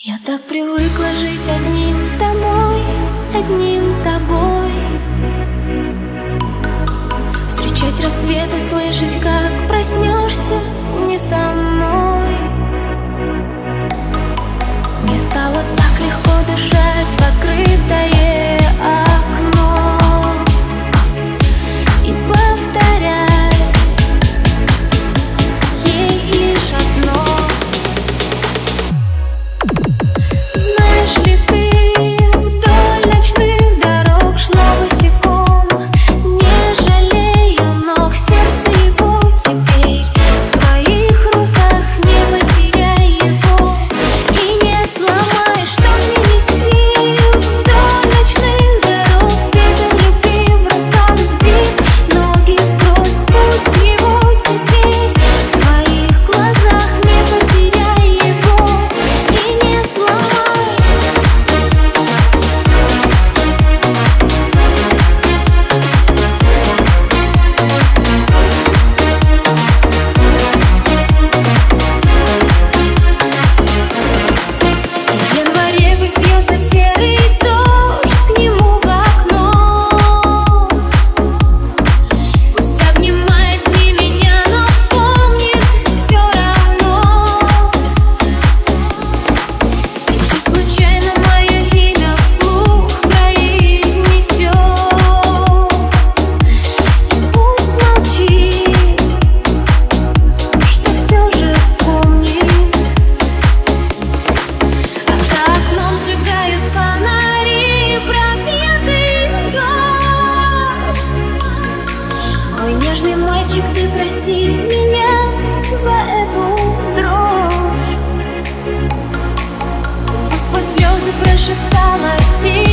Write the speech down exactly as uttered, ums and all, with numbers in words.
Я так привыкла жить одним тобой, одним тобой. Встречать рассветы, слышать, как проснешься не со мной. Мне стало так легко дышать в открытое окно и повторять ей лишь одно. Знаешь ли ты, вдоль ночных дорог шла босиком, не жалея ног, сердце его теперь в твоих руках, не потеряй его и не сломай. Что мне нести вдоль ночных дорог, пепел любви в руках сбив, ноги в кровь, пусть его теперь в твоих глазах, не потеряй его и не сломай. В январе пусть бьется серый дождь к нему в окно, пусть обнимает не меня, но помнит все равно. И пусть случайно мое имя вслух произнесет, и пусть молчит, что все же помнит. А за окном сжигают фонари, проклятый дождь. Мой нежный мальчик, ты прости меня за эту дрожь. А сквозь слезы прошептала тихо: